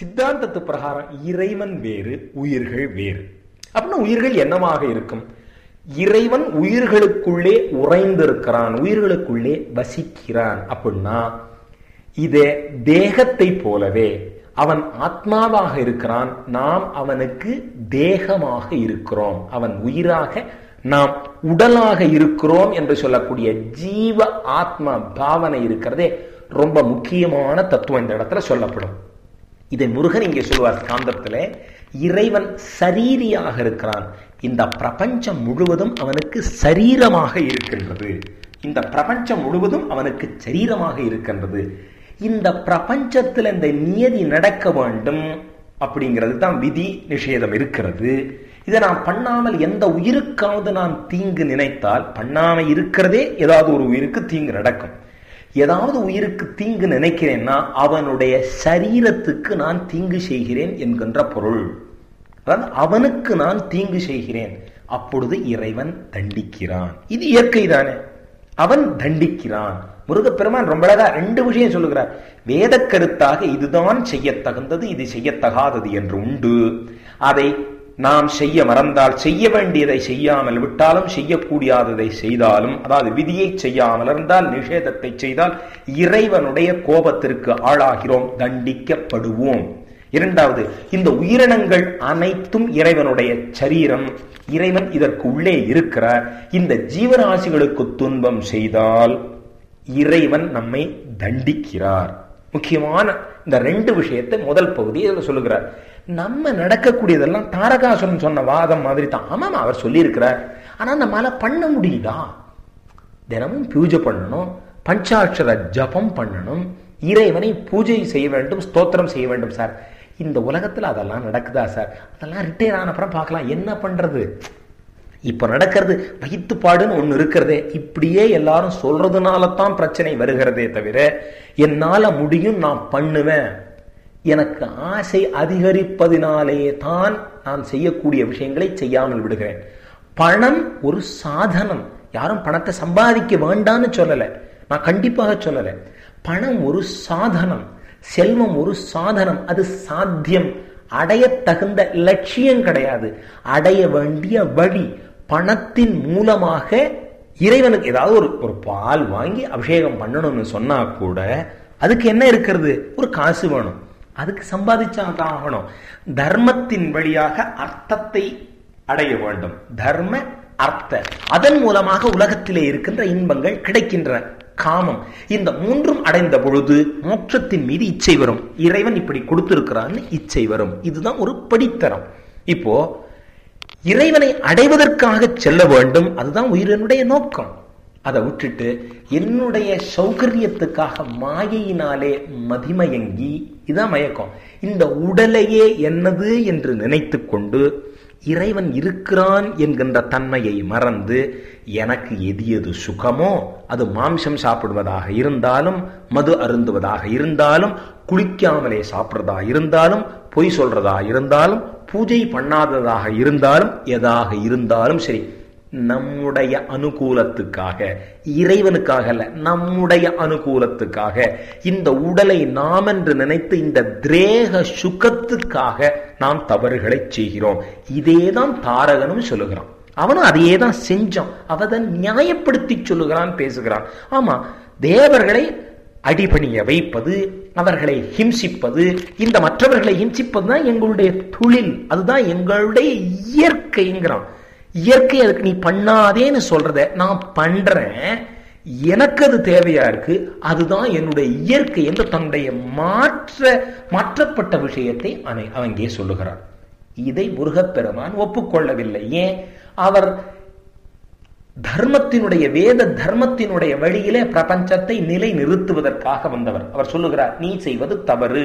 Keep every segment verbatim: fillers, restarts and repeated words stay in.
சித்தாந்தத்து பிரகாரம் இறைவன் வேறு, உயிர்கள் வேறு. அப்படின்னா உயிர்கள் என்னவாக இருக்கும்? இறைவன் உயிர்களுக்குள்ளே உறைந்திருக்கிறான், உயிர்களுக்குள்ளே வசிக்கிறான். அப்படின்னா இதே தேகத்தை போலவே அவன் ஆத்மாவாக இருக்கிறான், நாம் அவனுக்கு தேகமாக இருக்கிறோம். அவன் உயிராக, நாம் உடலாக இருக்கிறோம் என்று சொல்லக்கூடிய ஜீவ ஆத்ம பாவனை இருக்கிறதே ரொம்ப முக்கியமான தத்துவம் இந்த இடத்துல சொல்லப்படும். இதை முருகன் இங்கே சொல்லுவார் காந்தத்துல, இறைவன் சரீரியாக இருக்கிறான். இந்த பிரபஞ்சம் முழுவதும் அவனுக்கு சரீரமாக இருக்கின்றது. இந்த பிரபஞ்சம் முழுவதும் அவனுக்கு சரீரமாக இருக்கின்றது. இந்த பிரபஞ்சத்தில் இந்த நியதி நடக்க வேண்டும் அப்படிங்கிறது தான் விதி நிஷேதம் இருக்கிறது. இதை நான் பண்ணாமல் எந்த உயிருக்காவது நான் தீங்கு நினைத்தால், பண்ணாமல் இருக்கிறதே ஏதாவது ஒரு உயிருக்கு தீங்கு நடக்கும். ஏதாவது உயிருக்கு தீங்கு நினைக்கிறேன்னா அவனுடைய சரீரத்துக்கு நான் தீங்கு செய்கிறேன் என்கின்ற பொருள். அதாவது அவனுக்கு நான் தீங்கு செய்கிறேன். அப்பொழுது இறைவன் தண்டிக்கிறான். இது இயற்கை தானே, அவன் தண்டிக்கிறான். முருகப்பெருமான் ரொம்ப அழகா ரெண்டு விஷயம் சொல்லுகிறார். வேத கருத்தாக இதுதான் செய்ய தகுந்தது, இது செய்யத்தகாதது என்று உண்டு. அதை நாம் செய்ய மறந்தால், செய்ய வேண்டியதை செய்யாமல் விட்டாலும், செய்யக்கூடியாததை செய்தாலும், அதாவது விதியை செய்யாமல் இருந்தால், நிஷேதத்தை செய்தால் இறைவனுடைய கோபத்திற்கு ஆளாகிறோம், தண்டிக்கப்படுவோம். இரண்டாவது, இந்த உயிரினங்கள் அனைத்தும் இறைவனுடைய சரீரம், இறைவன் இதற்கு உள்ளே இருக்கிறார். இந்த ஜீவராசிகளுக்கு துன்பம் செய்தால் இறைவன் நம்மை தண்டிக்கிறார். முக்கியமான இந்த ரெண்டு விஷயத்தை முதல் பகுதியில் சொல்லுகிறார். நம்ம நடக்கக்கூடியதெல்லாம் தாரகாசுரன் சொன்ன வாதம் மாதிரி தான். ஆமாம், அவர் சொல்லி இருக்கிறார். ஆனா நம்மளால பண்ண முடியுதா? தினமும் பூஜை பண்ணணும், பஞ்சாட்சர ஜபம் பண்ணணும், இறைவனை பூஜை செய்ய வேண்டும், ஸ்தோத்திரம் செய்ய வேண்டும். சார், இந்த உலகத்துல அதெல்லாம் நடக்குதா சார்? அதெல்லாம் ரிட்டையர் ஆன அப்புறம் பார்க்கலாம், என்ன பண்றது? இப்ப நடக்கிறது வயிற்றுப்பாடுன்னு ஒண்ணு இருக்கிறதே, இப்படியே எல்லாரும் சொல்றதுனால தான் பிரச்சனை வருகிறதே தவிர, என்னால முடியும், நான் பண்ணுவேன், எனக்கு ஆசை அதிகரிப்பதினாலே தான் நான் செய்யக்கூடிய விஷயங்களை செய்யாமல் விடுகிறேன். பணம் ஒரு சாதனம். யாரும் பணத்தை சம்பாதிக்க வேண்டான்னு சொல்லல, நான் கண்டிப்பாக சொல்லல. பணம் ஒரு சாதனம், செல்வம் ஒரு சாதனம். அது சாத்தியம், அடைய தகுந்த லட்சியம் கிடையாது, அடைய வேண்டிய வழி. பணத்தின் மூலமாக இறைவனுக்கு ஏதாவது ஒரு ஒரு பால் வாங்கி அபிஷேகம் பண்ணணும்னு சொன்னா கூட அதுக்கு என்ன இருக்கிறது? ஒரு காசு வேணும், அதுக்கு சம்பாதிச்சாதான் ஆகணும். தர்மத்தின் வழியாக அர்த்தத்தை அடைய வேண்டும். தர்ம அர்த்த, அதன் மூலமாக உலகத்திலே இருக்கின்ற இன்பங்கள் கிடைக்கின்றன. காமம், இந்த மூன்றும் அடைந்த பொழுது மோட்சத்தின் மீது இச்சை வரும். இறைவன் இப்படி கொடுத்திருக்கிறான்னு இச்சை வரும். இதுதான் ஒரு படித்தரம். இப்போ இறைவனை அடைவதற்காக செல்ல வேண்டும், அதுதான் உயிரினுடைய நோக்கம். அதை விட்டுட்டு என்னுடைய சௌகரியத்துக்காக மாயையினாலே மதிமயங்கி, இதான் மயக்கம். இந்த உடலையே என்னது என்று நினைத்து கொண்டு இறைவன் இருக்கிறான் என்கின்ற தன்மையை மறந்து, எனக்கு எது எது சுகமோ, அது மாம்சம் சாப்பிடுவதாக இருந்தாலும், மது அருந்துவதாக இருந்தாலும், குளிக்காமலே சாப்பிடுறதா இருந்தாலும், பொய் சொல்றதா இருந்தாலும், பூஜை பண்ணாததாக இருந்தாலும், எதாக இருந்தாலும் சரி, நம்முடைய அனுகூலத்துக்காக, இறைவனுக்காக அல்ல, நம்முடைய அனுகூலத்துக்காக, இந்த உடலை நாம் என்று நினைத்து இந்த திரேக சுகத்துக்காக நாம் தவறுகளை செய்கிறோம். இதேதான் தாரகனும் சொல்லுகிறான். அவனும் அதையே தான் செஞ்சான். அவன் நியாயப்படுத்தி சொல்லுகிறான், பேசுகிறான். ஆமா, தேவர்களை அடிபணிய வைப்பது, அவர்களை ஹிம்சிப்பது, இந்த மற்றவர்களை ஹிம்சிப்பது தான் எங்களுடைய தொழில், அதுதான் எங்களுடைய இயற்கைங்கிறான். இயற்கை அதுக்கு நீ பண்ணாதேன்னு சொல்றத நான் பண்றேன், எனக்கு அது தேவையா இருக்கு, அதுதான் என்னுடைய இயற்கை என்று தன்னுடைய மாற்ற மாற்றப்பட்ட விஷயத்தை அவங்கே சொல்லுகிறார். இதை முருகப்பெருமான் ஒப்புக்கொள்ளவில்லை. ஏன்? அவர் தர்மத்தினுடைய, வேத தர்மத்தினுடைய வழியிலே பிரபஞ்சத்தை நிலை நிறுத்துவதற்காக வந்தவர். அவர் சொல்லுகிறார், நீ செய்வது தவறு.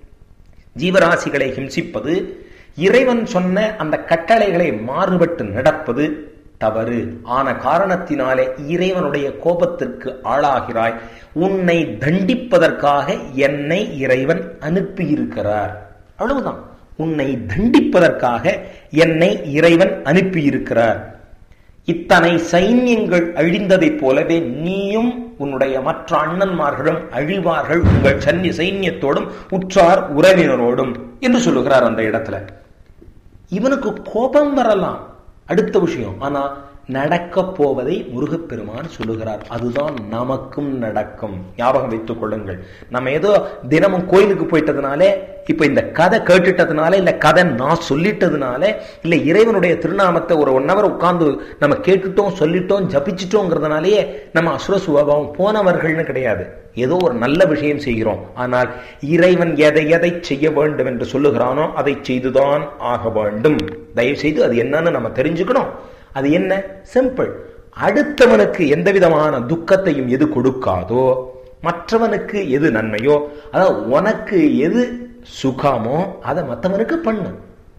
ஜீவராசிகளை ஹிம்சிப்பது, இறைவன் சொன்ன அந்த கட்டளைகளை மாறுபட்டு நடப்பது தவறு. ஆன காரணத்தினாலே இறைவனுடைய கோபத்திற்கு ஆளாகிறாய். உன்னை தண்டிப்பதற்காக என்னை இறைவன் அனுப்பியிருக்கிறார். அவ்வளவுதான். உன்னை தண்டிப்பதற்காக என்னை இறைவன் அனுப்பியிருக்கிறார். இத்தனை சைன்யங்கள் அழிந்ததைப் போலவே நீயும் உன்னுடைய மற்ற அண்ணன்மார்களும் அழிவார்கள் உங்கள் சன்னிய சைன்யத்தோடும் உற்றார் உறவினரோடும் என்று சொல்லுகிறார் அந்த இடத்துல. இவனுக்கு கோபம் வரலாம், அடுத்த விஷயம். ஆனா நடக்க போவதை முருகப்பெருமான் சொல்லுகிறார். அதுதான் நமக்கும் நடக்கும். ஞாபகம் வைத்துக் கொள்ளுங்கள். நம்ம ஏதோ தினமும் கோயிலுக்கு போயிட்டதுனாலே, இப்ப இந்த கதை கேட்டுட்டதுனால, இல்ல கதை நான் சொல்லிட்டதுனால, இல்ல இறைவனுடைய திருநாமத்தை ஒரு ஒன் ஹவர் உட்கார்ந்து நம்ம கேட்டுட்டோம், சொல்லிட்டோம், ஜபிச்சிட்டோங்கிறதுனாலேயே நம்ம அசுர சுபாவம் போனவர்கள்னு கிடையாது. ஏதோ ஒரு நல்ல விஷயம் செய்கிறோம். ஆனால் இறைவன் எதை எதை செய்ய வேண்டும் என்று சொல்லுகிறானோ அதை செய்துதான் ஆக வேண்டும். தயவு செய்து அது என்னன்னு நம்ம தெரிஞ்சுக்கணும். அது என்ன? சிம்பிள். அடுத்தவனுக்கு எந்த விதமான துக்கத்தையும் எது கொடுக்காதோ, மற்றவனுக்கு எது நன்மையோ, அதாவது உனக்கு எது சுகமோ அதை மற்றவனுக்கு பண்ணு.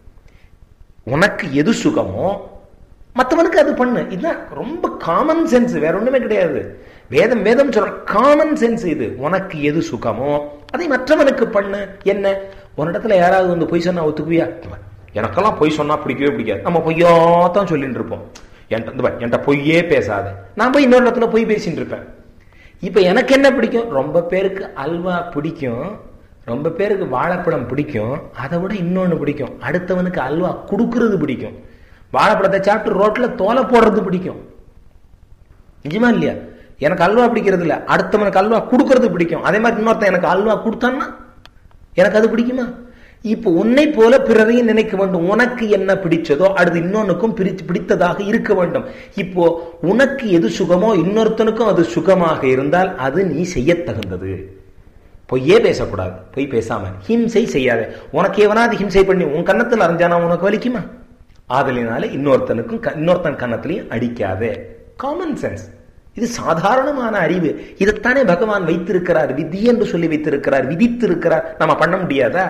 உனக்கு எது சுகமோ மற்றவனுக்கு அது பண்ணு. இதுதான் ரொம்ப காமன் சென்ஸ், வேற ஒண்ணுமே கிடையாது. வேதம் வேதம் சொல்ற காமன் சென்ஸ் இது. உனக்கு எது சுகமோ அதை மற்றவனுக்கு பண்ணு. என்ன, உன்னிடத்துல யாராவது வந்து பொய் சொன்னா ஒத்துக்குவியா? எனக்கெல்லாம் பொய் சொன்னா பிடிக்கவே பிடிக்காது. நம்ம பொய்யாத்தான் சொல்லிட்டு இருப்போம். என்கிட்ட பொய்யே பேசாத. நான் போய் இன்னொரு இடத்துல பொய் பேசிட்டு இருப்பேன். இப்ப எனக்கு என்ன பிடிக்கும்? ரொம்ப பேருக்கு அல்வா பிடிக்கும், ரொம்ப பேருக்கு வாழைப்பழம் பிடிக்கும். அதை விட இன்னொன்னு பிடிக்கும், அடுத்தவனுக்கு அல்வா கொடுக்கறது பிடிக்கும். வாழைப்பழத்தை சாப்பிட்டு ரோட்ல தோலை போடுறது பிடிக்கும். நிஜமா இல்லையா? எனக்கு அல்வா பிடிக்கிறது இல்ல, அடுத்தவனுக்கு அல்வா கொடுக்கறது பிடிக்கும். அதே மாதிரி இன்னொருத்தன் எனக்கு அல்வா கொடுத்தான்னா எனக்கு அது பிடிக்குமா? இப்போ உன்னை போல பிறரையும் நினைக்க வேண்டும். உனக்கு என்ன பிடிச்சதோ அடுத்து இன்னொன்னுக்கும் பிரித்து பிடித்ததாக இருக்க வேண்டும். இப்போ உனக்கு எது சுகமோ இன்னொருத்தனுக்கும் அது சுகமாக இருந்தால் அது நீ செய்ய தகுந்தது. பொய்யே பேசக்கூடாது. பொய் பேசாம ஹிம்சை செய்யாத. உனக்கு எவனாவது ஹிம்சை பண்ணி உன் கன்னத்தில் அரைஞ்சானா உனக்கு வலிக்குமா? ஆதலினால இன்னொருத்தனுக்கும் இன்னொருத்தன் கன்னத்திலையும் அடிக்காத. Common sense. இது சாதாரணமான அறிவு. இதைத்தானே பகவான் வைத்திருக்கிறார், விதி என்று சொல்லி வைத்திருக்கிறார், விதித்திருக்கிறார். நம்ம பண்ண முடியாதா?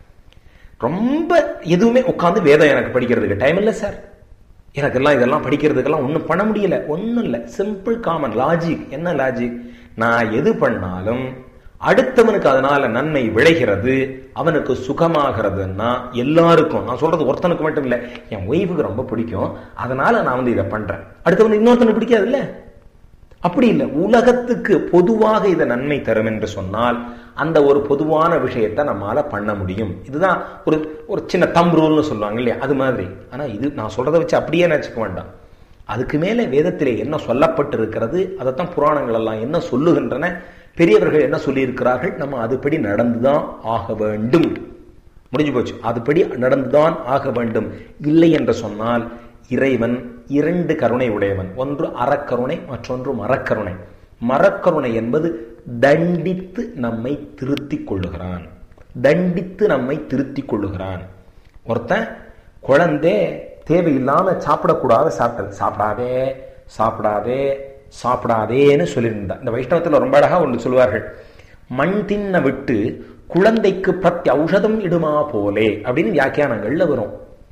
ரொம்ப எதுவுமே உட்காந்து வேதம் எனக்கு படிக்கிறதுக்கு டைம் இல்லை சார், எனக்கெல்லாம் இதெல்லாம் படிக்கிறதுக்கெல்லாம் ஒன்றும் பண்ண முடியல. ஒன்றும் இல்லை, சிம்பிள் காமன் லாஜிக். என்ன லாஜிக்? நான் எது பண்ணாலும் அடுத்தவனுக்கு அதனால நன்மை விளைகிறது, அவனுக்கு சுகமாகிறதுன்னா எல்லாருக்கும். நான் சொல்றது ஒருத்தனுக்கு மட்டும் இல்லை, என் ஒய்ஃபுக்கு ரொம்ப பிடிக்கும் அதனால நான் வந்து இதை பண்றேன். அடுத்தவனுக்கு இன்னொருத்தனுக்கு பிடிக்காது இல்ல? அப்படி இல்லை. உலகத்துக்கு பொதுவாக இதை நன்மை தரும் என்று சொன்னால் அந்த ஒரு பொதுவான விஷயத்தை நம்மால பண்ண முடியும். இதுதான் ஒரு ஒரு சின்ன தம் ரூல்னு சொல்லுவாங்க இல்லையா, அது மாதிரி. ஆனா இது நான் சொல்றதை வச்சு அப்படியே நினைச்சுக்க வேண்டாம். அதுக்கு மேலே வேதத்திலே என்ன சொல்லப்பட்டு இருக்கிறது, அதைத்தான் புராணங்கள் எல்லாம் என்ன சொல்லுகின்றன, பெரியவர்கள் என்ன சொல்லி இருக்கிறார்கள், நம்ம அதுபடி நடந்துதான் ஆக வேண்டும். முடிஞ்சு போச்சு. அதுபடி நடந்துதான் ஆக வேண்டும். இல்லை என்று சொன்னால் இறைவன் இரண்டு கருணை உடையவன். ஒன்று அறக்கருணை, மற்றொன்று மரக்கருணை. மரக்கருணை என்பது தண்டித்து நம்மை திருத்திக் கொள்ளுகிறான். தண்டித்து நம்மை திருத்திக் கொள்ளுகிறான். ஒருத்தன் குழந்தை தேவையில்லாம சாப்பிடக்கூடாத சாப்பிட்டது, சாப்பிடாதே சாப்பிடாதே சாப்பிடாதேன்னு சொல்லியிருந்தான். இந்த வைஷ்ணவத்தில் ரொம்ப அழகா ஒன்று சொல்லுவார்கள், மண் தின்ன விட்டு குழந்தைக்கு பிரத்தி ஔஷதம் இடுமா போலே அப்படின்னு வியாக்கியானங்கள்ல வரும்.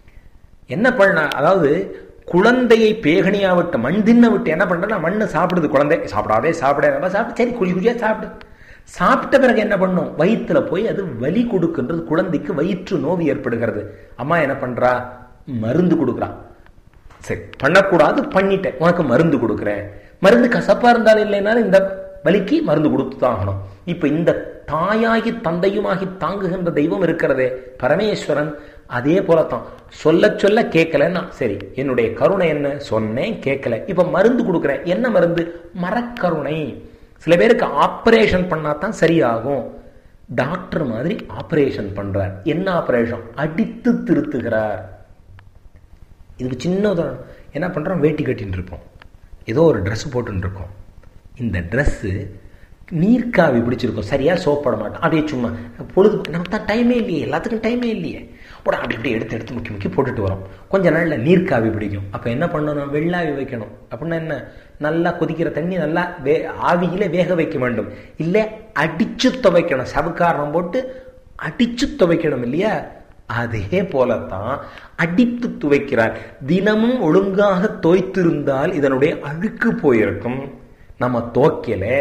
என்ன பண்ண, அதாவது குழந்தையை பேகணியா விட்டு மண் தின்ன விட்டு என்ன பண்றா, மண்ணு சாப்பிடுது குழந்தை, சாப்பிடாதே சாப்பிட சாப்பிட்டு சரி குழி குழியா சாப்பிடு. சாப்பிட்ட பிறகு என்ன பண்ணும், வயிற்றுல போய் அது வலி கொடுக்கின்றது, குழந்தைக்கு வயிற்று நோவு ஏற்படுகிறது. அம்மா என்ன பண்றா, மருந்து கொடுக்குறான். சரி பண்ணக்கூடாது, பண்ணிட்டேன், உனக்கு மருந்து கொடுக்குறேன். மருந்து கசப்பா இருந்தாலும் இல்லைனாலும் இந்த வலிக்கு மருந்து கொடுத்து தான் ஆகணும். இப்ப இந்த தாயாகி தந்தையுமாகி தாங்குகின்ற தெய்வம் இருக்கிறதே பரமேஸ்வரன், அதே போலத்தான். சொல்ல சொல்ல கேட்கலன்னா சரி, என்னுடைய கருணை என்ன, சொன்னேன் கேட்கல, இப்ப மருந்து கொடுக்குறேன். என்ன மருந்து? மரக்கருணை. சில பேருக்கு ஆபரேஷன் பண்ணாதான் சரியாகும். டாக்டர் மாதிரி ஆபரேஷன் பண்றார். என்ன ஆபரேஷன்? அடித்து திருத்துகிறார். இதுக்கு சின்ன உதாரணம். என்ன பண்றோம், வேட்டி கட்டின்னு இருப்போம், ஏதோ ஒரு ட்ரெஸ் போட்டுன்னு இருக்கோம். இந்த ட்ரெஸ்ஸு நீர்க்காவி பிடிச்சிருக்கும், சரியா சோப்பட மாட்டோம், அப்படியே சும்மா பொழுது நமக்கு தான் டைமே இல்லையே, எல்லாத்துக்கும் டைமே இல்லையே, உடனே அப்படி இப்படி எடுத்து எடுத்து முக்கி முக்கி போட்டுட்டு வரோம். கொஞ்ச நாள்ல நீர்க்காவி பிடிக்கும். அப்ப என்ன பண்ணணும், வெள்ளாவி வைக்கணும். அப்படின்னா என்ன, நல்லா கொதிக்கிற தண்ணி நல்லா வே ஆவியில வேக வைக்க வேண்டும். இல்லை அடிச்சு துவைக்கணும், சவுக்காரணம் போட்டு அடிச்சு துவைக்கணும் இல்லையா? அதே போலத்தான் அடித்து துவைக்கிறார். தினமும் ஒழுங்காக தோய்த்திருந்தால் இதனுடைய அழுக்கு போயிருக்கும். நம்ம தோக்கல,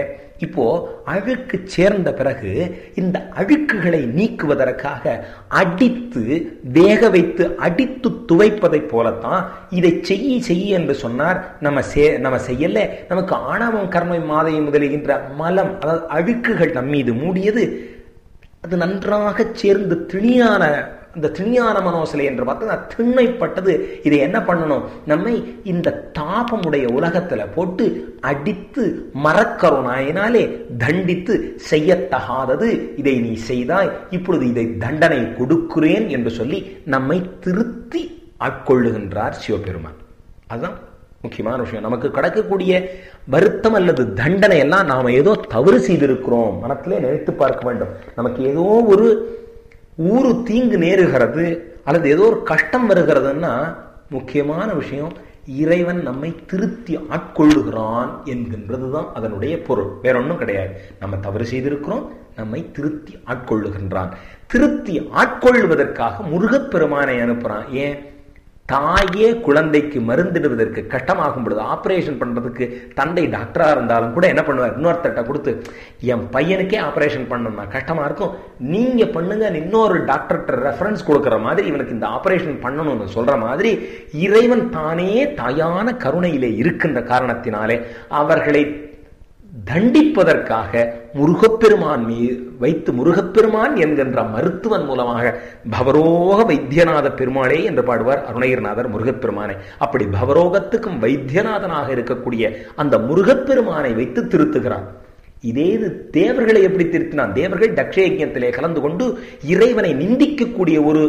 இப்போ அழுக்கு சேர்ந்த பிறகு இந்த அழுக்குகளை நீக்குவதற்காக அடித்து வேக வைத்து அடித்து துவைப்பதை போலத்தான் இதை செய்ய செய்ய என்று சொன்னார். நம்ம நம்ம செய்யல, நமக்கு ஆணவம் கர்மை மாதை முதலுகின்ற மலம், அதாவது அழுக்குகள் நம் மீது மூடியது, அது நன்றாக சேர்ந்து திணியான இந்த திணியான மனோசலை என்று பார்த்தா திண்மைப்பட்டது. இதை என்ன பண்ணணும், நம்மை இந்த தாபமுடைய உலகத்துல போட்டு அடித்து மரக்கருணாயினாலே தண்டித்து செய்யத்தகாதது இதை நீ செய்தாய், இப்பொழுது இதை தண்டனை கொடுக்கிறேன் என்று சொல்லி நம்மை திருத்தி ஆட்கொள்ளுகின்றார் சிவபெருமான். அதுதான் முக்கியமான விஷயம். நமக்கு கிடைக்கக்கூடிய வருத்தம் அல்லது தண்டனை எல்லாம் நாம ஏதோ தவறு செய்திருக்கிறோம் மனத்திலே நினைத்து பார்க்க வேண்டும். நமக்கு ஏதோ ஒரு ஊரு தீங்கு நேருகிறது அல்லது ஏதோ ஒரு கஷ்டம் வருகிறதுன்னா முக்கியமான விஷயம் இறைவன் நம்மை திருத்தி ஆட்கொள்ளுகிறான் என்கின்றதுதான் அதனுடைய பொருள். வேற ஒன்றும் கிடையாது. நம்ம தவறு செய்திருக்கிறோம், நம்மை திருத்தி ஆட்கொள்ளுகின்றான். திருத்தி ஆட்கொள்வதற்காக முருகப்பெருமானை அனுப்புறான். ஏன்? தாயே குழந்தைக்கு மருந்திடுவதற்கு கஷ்டமாகும் பொழுது ஆபரேஷன் பண்றதுக்கு தந்தை டாக்டரா இருந்தாலும் கூட என்ன பண்ணுவார், இன்னொருத்தட்ட கொடுத்து என் பையனுக்கே ஆபரேஷன் பண்ணணும்னா கஷ்டமா இருக்கும், நீங்க பண்ணுங்க, இன்னொரு டாக்டர்கிட்ட ரெஃபரன்ஸ் கொடுக்கிற மாதிரி இவனுக்கு இந்த ஆபரேஷன் பண்ணணும்னு சொல்ற மாதிரி இறைவன் தானே தாயான கருணையிலே இருக்கின்ற காரணத்தினாலே அவர்களை தண்டிப்பதற்காக முருகப்பெருமான் மீ வைத்து முருகப்பெருமான் என்கின்ற மருத்துவன் மூலமாக பவரோக வைத்தியநாத பெருமாளே என்று பாடுவார் அருணகிரிநாதர் முருகப்பெருமானை. அப்படி பவரோகத்துக்கும் வைத்தியநாதனாக இருக்கக்கூடிய அந்த முருகப்பெருமானை வைத்து திருத்துகிறார். இதே இது தேவர்களை எப்படி திருத்தினான்? தேவர்கள் தக்ஷ யஜ்ஞத்திலே கலந்து கொண்டு இறைவனை நிந்திக்கக்கூடிய ஒரு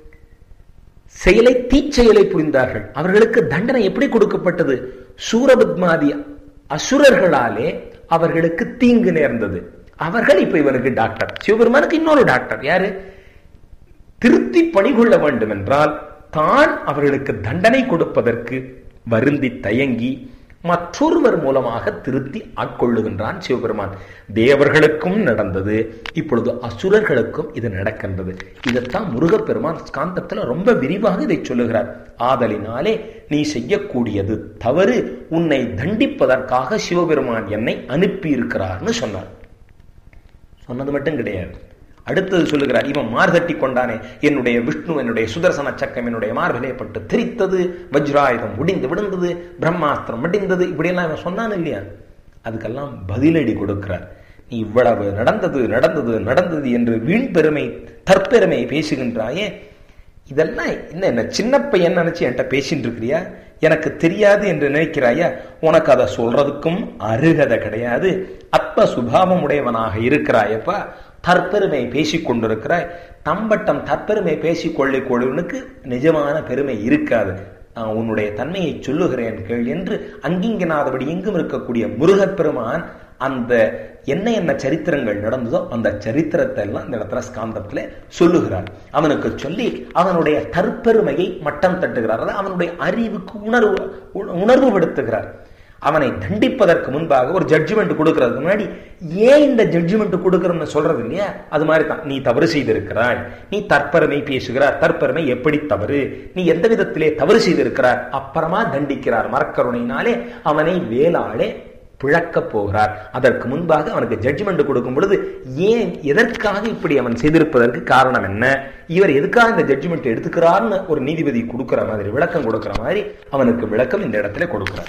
செயலை தீச்செயலை புரிந்தார்கள். அவர்களுக்கு தண்டனை எப்படி கொடுக்கப்பட்டது? சூரபத்மாதி அசுரர்களாலே அவர்களுக்கு தீங்கு நேர்ந்தது. அவர்கள் இப்ப இவனுக்கு டாக்டர், சிவபெருமானுக்கு இன்னொரு டாக்டர் யாரு? திருத்தி பணிகொள்ள வேண்டும் என்றால் தான் அவர்களுக்கு தண்டனை கொடுப்பதற்கு வருந்தி தயங்கி மற்றொருவர் மூலமாக திருத்தி ஆட்கொள்ளுகின்றான் சிவபெருமான். தேவர்களுக்கும் நடந்தது, இப்பொழுது அசுரர்களுக்கும் இது நடக்கின்றது. இதைத்தான் முருகப்பெருமான் ஸ்காந்தத்துல ரொம்ப விரிவாக இதை சொல்லுகிறார். ஆதலினாலே நீ செய்யக்கூடியது தவறு, உன்னை தண்டிப்பதற்காக சிவபெருமான் என்னை அனுப்பி இருக்கிறார்னு சொன்னார். சொன்னது மட்டும் கிடையாது, அடுத்தது சொல்லுகிறார். இவன் மார்தட்டி கொண்டானே, என்னுடைய விஷ்ணு என்னுடைய சுதர்சன சக்கம் என்னுடைய மார்பிலே பட்டு திரித்தது, வஜ்ராயுதம் முடிந்து விழுந்தது, பிரம்மாஸ்திரம் முடிந்தது, இப்படியெல்லாம் இவன் சொன்னான் இல்லையா? அதுக்கெல்லாம் பதிலடி கொடுக்கிறார். நீ இவ்வளவு நடந்தது நடந்தது நடந்தது என்று வீண் பெருமை தற்பெருமை பேசுகின்றாயே, இதெல்லாம் என்ன என்ன சின்ன பையன் நினைச்சு என்கிட்ட பேசிட்டு இருக்கிறியா? எனக்கு தெரியாது என்று நினைக்கிறாயா? உனக்கு அதை சொல்றதுக்கும் அருகதை கிடையாது. அற்ப சுபாவம் உடையவனாக இருக்கிறாயப்பா, தற்பெருமை பேசிக் கொண்டிருக்கிறாய். தம்பட்டம் தற்பெருமை பேசிக் கொள்ளிக் கொள்வனுக்கு நிஜமான பெருமை இருக்காது. நான் உன்னுடைய தன்மையை சொல்லுகிறேன் கேள் என்று அங்கிங்கனாதபடி எங்கும் இருக்கக்கூடிய முருகப்பெருமான் அந்த என்ன என்ன சரித்திரங்கள் நடந்ததோ அந்த சரித்திரத்தை எல்லாம் இந்த இடத்துல ஸ்காந்தத்துல சொல்லுகிறார். அவனுக்கு சொல்லி அவனுடைய தற்பெருமையை மட்டம் தட்டுகிறார். அதாவது அவனுடைய அறிவுக்கு உணர்வு உணர்வு படுத்துகிறார். அவனை தண்டிப்பதற்கு முன்பாக ஒரு ஜட்ஜ்மெண்ட் கொடுக்கறதுக்கு முன்னாடி ஏன் இந்த ஜட்ஜ்மெண்ட் கொடுக்கறன்னு சொல்றது இல்லையா? அது மாதிரி தான், நீ தவறு செய்திருக்கிறாய், நீ தற்பெருமை பேசுகிறார், தற்பெருமை எப்படி தவறு, நீ எந்த விதத்திலே தவறு செய்திருக்கிறார், அப்புறமா தண்டிக்கிறார். மரக்கருணையினாலே அவனை வேளாளே பிழக்க போகிறார். அதற்கு முன்பாக அவனுக்கு ஜட்ஜ்மெண்ட் கொடுக்கும் பொழுது ஏன் எதற்காக இப்படி அவன் செய்திருப்பதற்கு காரணம் என்ன, இவர் எதுக்காக இந்த ஜட்ஜ்மெண்ட் எடுத்துக்கிறார்னு ஒரு நீதிபதி கொடுக்கிற மாதிரி விளக்கம் கொடுக்கிற மாதிரி அவனுக்கு விளக்கம் இந்த இடத்துல கொடுக்கிறார்.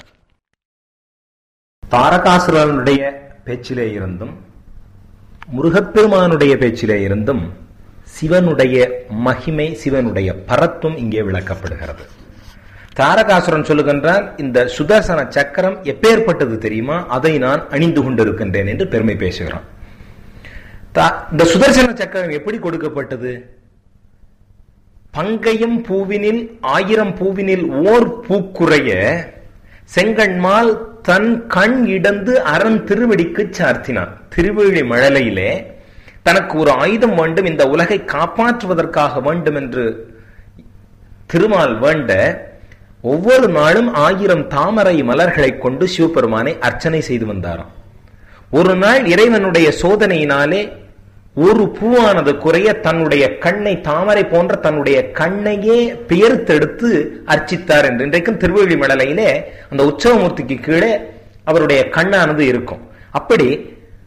தாரகாசுரனுடைய பேச்சிலே இருந்தும் முருகப்பெருமானுடைய பேச்சிலே இருந்தும் சிவனுடைய மகிமை, சிவனுடைய பரத்துவம் இங்கே விளக்கப்படுகிறது. தாரகாசுரன் சொல்லுகின்றான், இந்த சுதர்சன சக்கரம் எப்பேற்பட்டது தெரியுமா, அதை நான் அணிந்து கொண்டிருக்கின்றேன் என்று பெருமை பேசுகிறான். இந்த சுதர்சன சக்கரம் எப்படி கொடுக்கப்பட்டது? பங்கையும் பூவினில் ஆயிரம் பூவினில் ஓர் பூக்குறைய செங்கண்மால் தன் கண் இடந்து அரண் திருவடிக்கு சார்த்தினான். திருவேழி மழலையிலே தனக்கு ஒரு ஆயுதம் வேண்டும், இந்த உலகை காப்பாற்றுவதற்காக வேண்டும் என்று திருமால் வேண்ட ஒவ்வொரு நாளும் ஆயிரம் தாமரை மலர்களை கொண்டு சிவபெருமானை அர்ச்சனை செய்து வந்தாராம். ஒரு நாள் இறைவனுடைய சோதனையினாலே ஒரு பூவானது குறைய தன்னுடைய கண்ணை, தாமரை போன்ற தன்னுடைய கண்ணையே பெயர்த்தெடுத்து அர்ச்சித்தார் என்று இன்றைக்கும் திருவேழி மடலையிலே அந்த உற்சவமூர்த்திக்கு கீழே அவருடைய கண்ணானது இருக்கும். அப்படி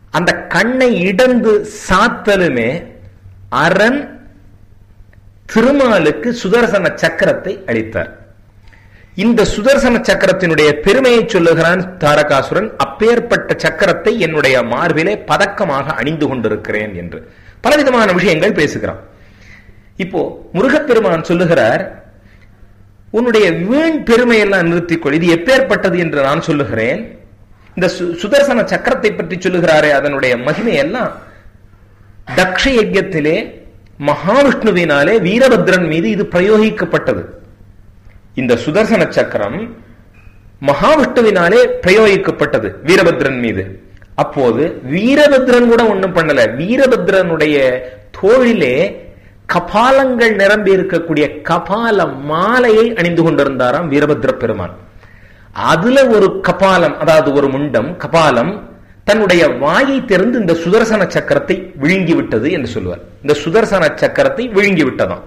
அந்த கண்ணை இடந்து சாத்தலுமே அரண் திருமாலுக்கு சுதர்சன சக்கரத்தை அளித்தார். இந்த சுதர்சன சக்கரத்தினுடைய பெருமையை சொல்லுகிறான் தாரகாசுரன். அப்பேற்பட்ட சக்கரத்தை என்னுடைய மார்பிலே பதக்கமாக அணிந்து கொண்டிருக்கிறேன் என்று பலவிதமான விஷயங்கள் பேசுகிறான். இப்போ முருகப்பெருமான் சொல்லுகிறார், உன்னுடைய வீண் பெருமையெல்லாம் நிறுத்திக்கொள், இது எப்பேற்பட்டது என்று நான் சொல்லுகிறேன். இந்த சுதர்சன சக்கரத்தை பற்றி சொல்லுகிறாரே, அதனுடைய மகிமையெல்லாம் தக்ஷ யஜ்ஞத்திலே மகாவிஷ்ணுவினாலே வீரபத்ரன் மீது இது பிரயோகிக்கப்பட்டது. இந்த சுதர்சன சக்கரம் மகாவிஷ்ணுவினாலே பிரயோகிக்கப்பட்டது வீரபத்ரன் மீது. அப்போது வீரபத்ரன் கூட ஒண்ணும் பண்ணல. வீரபத்ரனுடைய தோளிலே கபாலங்கள் நிரம்பி இருக்கக்கூடிய கபால மாலையை அணிந்து கொண்டிருந்தாராம் வீரபத்ர பெருமான். அதுல ஒரு கபாலம், அதாவது ஒரு முண்டம் கபாலம் தன்னுடைய வாயை திறந்து இந்த சுதர்சன சக்கரத்தை விழுங்கி விட்டது என்று சொல்லுவார். இந்த சுதர்சன சக்கரத்தை விழுங்கி விட்டதாம்.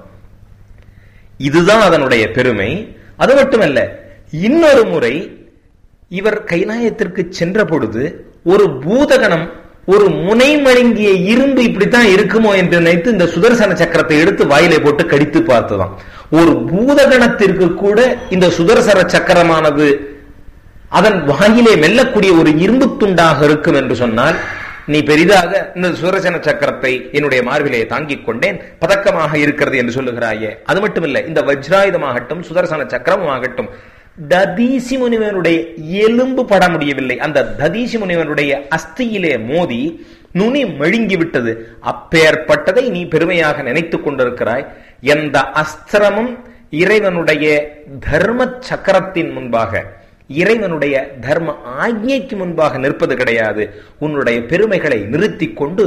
இதுதான் அதனுடைய பெருமை. அது மட்டுமல்ல, இன்னொரு முறை இவர் கைலாயத்திற்கு சென்ற பொழுது ஒரு பூதகணம் ஒரு முனை மழுங்கிய இரும்பு இப்படித்தான் இருக்குமோ என்று நினைத்து இந்த சுதர்சன சக்கரத்தை எடுத்து வாயிலை போட்டு கடித்து பார்த்துதான். ஒரு பூதகணத்திற்கு கூட இந்த சுதர்சன சக்கரமானது அதன் வாயிலே மெல்லக்கூடிய ஒரு இரும்பு துண்டாக இருக்கும் என்று சொன்னால், நீ பெரிதாக இந்த சுதர்சன சக்கரத்தை என்னுடைய மார்பிலே தாங்கிக் கொண்டேன், பதக்கமாக இருக்கிறது என்று சொல்லுகிறாயே. அது மட்டுமில்லை, இந்த வஜ்ராயுதமாகட்டும் சுதர்சன சக்கரமாகட்டும் ததீசி முனிவனுடைய எலும்பு பட முடியவில்லை. அந்த ததீசி முனிவனுடைய அஸ்தியிலே மோதி நுனி மழுங்கி விட்டது. அப்பேற்பட்டதை நீ பெருமையாக நினைத்துக் கொண்டிருக்கிறாய். எந்த அஸ்திரமும் இறைவனுடைய தர்ம சக்கரத்தின் முன்பாக, இறைவனுடைய தர்ம ஆக்ஞைக்கு முன்பாக நிற்பது கிடையாது. உன்னுடைய பெருமைகளை நிறுத்தி கொண்டு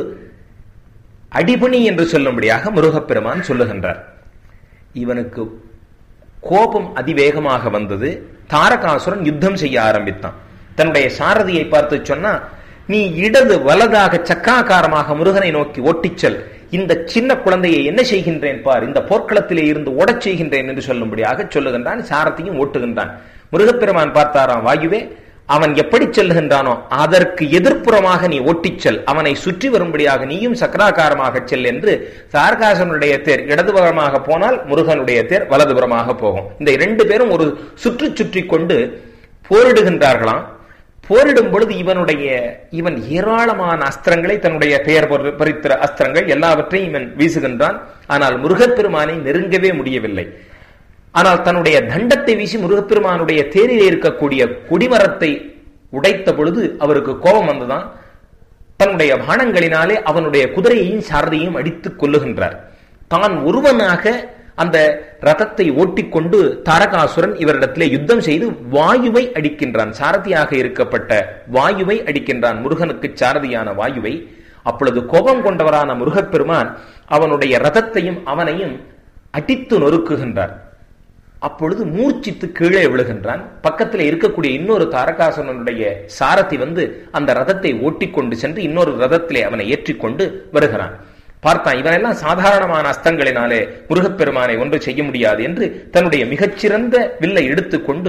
அடிபணி என்று சொல்லும்படியாக முருகப்பெருமான் சொல்லுகின்றார். இவனுக்கு கோபம் அதிவேகமாக வந்தது. தாரகாசுரன் யுத்தம் செய்ய ஆரம்பித்தான். தன்னுடைய சாரதியை பார்த்து சொன்னா, நீ இடது வலதாக சக்காகாரமாக முருகனை நோக்கி ஓட்டிச்சல், இந்த சின்ன குழந்தையை என்ன செய்கின்றேன் பார், இந்த போர்க்களத்திலே இருந்து ஓடச் செய்கின்றேன் என்று சொல்லும்படியாக சொல்லுகின்றான். சாரதியும் ஓட்டுகின்றான். முருகப்பெருமான் பார்த்தாராம், வாயுவே, அவன் எப்படி செல்லுகின்றானோ அதற்கு எதிர்ப்புறமாக நீ ஓட்டிச்சல், அவனை சுற்றி வரும்படியாக நீயும் சக்கராகாரமாக செல் என்று. தாரகாசுரனுடைய தேர் இடதுபுறமாக போனால் முருகனுடைய தேர் வலதுபுறமாக போகும். இந்த இரண்டு பேரும் ஒரு சுற்றி சுற்றி கொண்டு போரிடுகின்றார்களாம். போரிடும் பொழுது இவனுடைய இவன் ஏராளமான அஸ்திரங்களை, தன்னுடைய பெயர் பறித்த அஸ்திரங்கள் எல்லாவற்றையும் இவன் வீசுகின்றான். ஆனால் முருகப்பெருமானை நெருங்கவே முடியவில்லை. ஆனால் தன்னுடைய தண்டத்தை வீசி முருகப்பெருமானுடைய தேரிலே இருக்கக்கூடிய கொடிமரத்தை உடைத்த பொழுது அவருக்கு கோபம் வந்துதான். தன்னுடைய பானங்களினாலே அவனுடைய குதிரையையும் சாரதியையும் அடித்துக் கொல்லுகின்றார். தான் ஒருவனாக அந்த ரதத்தை ஓட்டிக்கொண்டு தாரகாசுரன் இவரிடத்திலே யுத்தம் செய்து வாயுவை அடிக்கின்றான். சாரதியாக இருக்கப்பட்ட வாயுவை அடிக்கின்றான், முருகனுக்கு சாரதியான வாயுவை. அப்பொழுது கோபம் கொண்டவரான முருகப்பெருமான் அவனுடைய ரதத்தையும் அவனையும் அடித்து நொறுக்குகின்றார். அப்பொழுது மூர்ச்சித்து கீழே விழுகின்றான். பக்கத்தில் இருக்கக்கூடிய இன்னொரு தாரகாசுரனுடைய சாரதி வந்து அந்த ரதத்தை ஓட்டிக்கொண்டு சென்று இன்னொரு ரதத்திலே அவனை ஏற்றிக்கொண்டு வருகிறான். பார்த்தான், இவனெல்லாம் சாதாரணமான அஸ்தங்களினாலே முருகப்பெருமானை ஒன்று செய்ய முடியாது என்று தன்னுடைய மிகச்சிறந்த வில்லை எடுத்துக்கொண்டு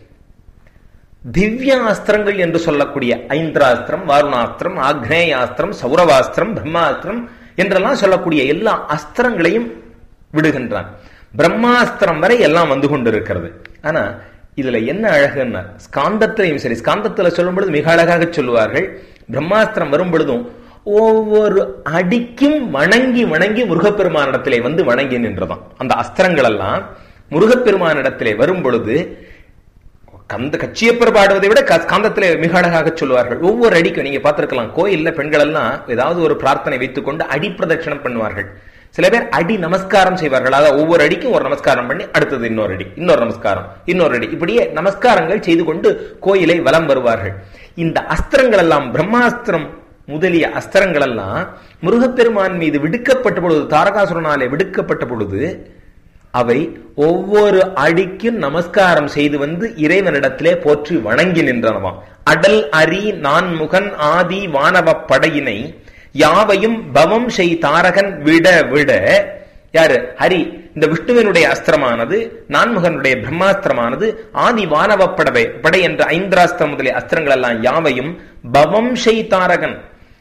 திவ்ய அஸ்திரங்கள் என்று சொல்லக்கூடிய ஐந்திராஸ்திரம், வாருணாஸ்திரம், ஆக்னேயாஸ்திரம், சௌரவாஸ்திரம், பிரம்மாஸ்திரம் என்றெல்லாம் சொல்லக்கூடிய எல்லா அஸ்திரங்களையும் விடுகின்றான். பிரம்மாஸ்திரம் வரை எல்லாம் வந்து கொண்டிருக்கிறது. ஆனா இதுல என்ன அழகுன்னா, ஸ்காந்தத்திலையும் சரி, ஸ்காந்தத்துல சொல்லும் பொழுது மிக அழகாக சொல்லுவார்கள், பிரம்மாஸ்திரம் வரும் பொழுதும் ஒவ்வொரு அடிக்கும் வணங்கி வணங்கி முருகப்பெருமானிடத்திலே வந்து வணங்கி நின்றதாம். அந்த அஸ்திரங்கள் எல்லாம் முருகப்பெருமானிடத்திலே வரும் பொழுது கந்த கச்சியப்பர் பாடுவதை விட காந்தத்திலே மிக அழகாக சொல்லுவார்கள். ஒவ்வொரு அடிக்கும் நீங்க பார்த்திருக்கலாம், கோயில்ல பெண்கள் எல்லாம் ஏதாவது ஒரு பிரார்த்தனை வைத்துக் கொண்டு அடி பிரதட்சணம் பண்ணுவார்கள். சில பேர் அடி நமஸ்காரம் செய்வார்கள். அதாவது ஒவ்வொரு அடிக்கும் ஒரு நமஸ்காரம் பண்ணி அடுத்தது இன்னொரு அடி, இன்னொரு நமஸ்காரம், இன்னொரு அடி, இப்படியே நமஸ்காரங்கள் செய்து கொண்டு கோயிலை வலம் வருவார்கள். இந்த அஸ்திரங்கள் எல்லாம், பிரம்மாஸ்திரம் முதலிய அஸ்திரங்கள் எல்லாம் முருகப்பெருமான் மீது விடுக்கப்பட்ட பொழுது, தாரகாசுரனாலே விடுக்கப்பட்ட பொழுது அவை ஒவ்வொரு அடிக்கும் நமஸ்காரம் செய்து வந்து இறைவனிடத்திலே போற்றி வணங்கி நின்றனவாம். அடல் அரி நான்முகன் ஆதி வானவ படையினை யாவையும் பவம் செய் தாரகன் விட விட. யாரு? ஹரி. இந்த விஷ்ணுவினுடைய அஸ்திரமானது, நான்முகனுடைய பிரம்மாஸ்திரமானது, ஆதி வானவ படவை படை என்ற ஐந்திராஸ்திரம் முதலிய அஸ்திரங்கள் எல்லாம் யாவையும் பவம் செய் தாரகன்,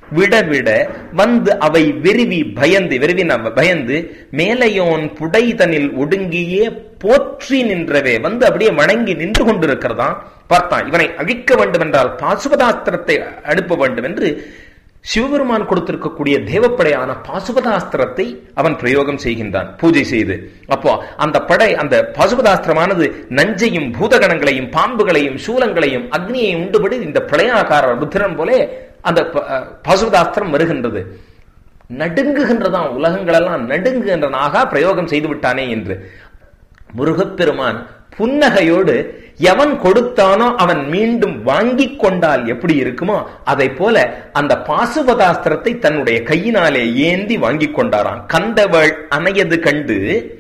விட விட வந்து அவை வெறுவி பயந்து வெறுவின பயந்து மேலையோன் புடைதனில் ஒடுங்கியே போற்றி நின்றவே வந்து அப்படியே வணங்கி நின்று கொண்டிருக்கிறதான் பார்த்தான். இவனை அழிக்க வேண்டும் என்றால் பாசுபதாஸ்திரத்தை அனுப்ப வேண்டும் என்று சிவபெருமான் கொடுத்திருக்கக்கூடிய தேவப்படையான பாசுபதாஸ்திரத்தை அவன் பிரயோகம் செய்கின்றான் பூஜை செய்து. அப்போ அந்த படை அந்த பாசுபதாஸ்திரமானது நஞ்சையும் பூதகணங்களையும் பாம்புகளையும் சூலங்களையும் அக்னியையும் உண்டுபடி இந்த பிரளயாகார ருத்திரன் போலே அந்த பாசுபதாஸ்திரம் வருகின்றது. நடுங்குகின்றதாம் உலகங்களெல்லாம் நடுங்குகின்றனாக பிரயோகம் செய்து விட்டானே என்று முருகப்பெருமான் புன்னகையோடு எவன் கொடுத்தானோ அவன் மீண்டும் வாங்கி கொண்டால் எப்படி இருக்குமோ அதை போல அந்த பாசுபதாஸ்திரத்தை தன்னுடைய கையினாலே ஏந்தி வாங்கி கொண்டாராம். கந்தவள் அணையது கண்டு